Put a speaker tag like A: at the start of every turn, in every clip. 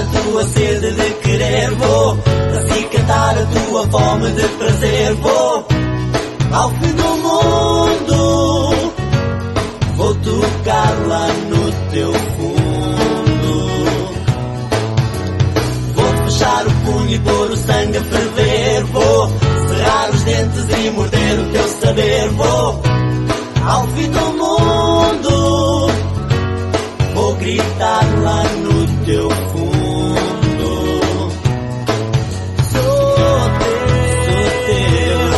A: tua sede de querer, vou acicatar a tua fome de prazer, vou ao fim do mundo, vou tocar lá no teu fundo, vou fechar o punho e pôr o sangue a ferver, vou cerrar os dentes e morder o teu saber, vou ao fim do mundo, vou gritar lá no teu fundo. Sou teu,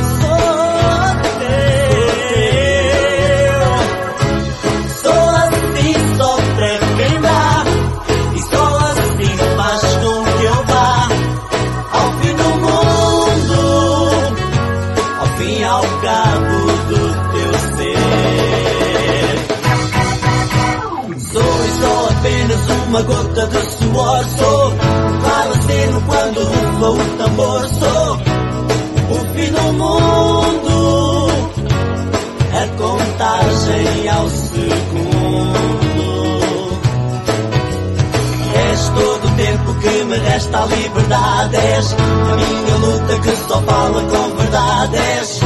A: sou assim só para quem dá, e só assim faz com que eu vá ao fim do mundo, ao fim e ao cabo do teu ser. Sou e sou apenas uma gota de suor, sou claro aceno quando rufa o tambor, sou o fim do mundo, a contagem ao segundo. És todo o tempo que me resta a liberdade, és a minha luta que só fala com verdade, és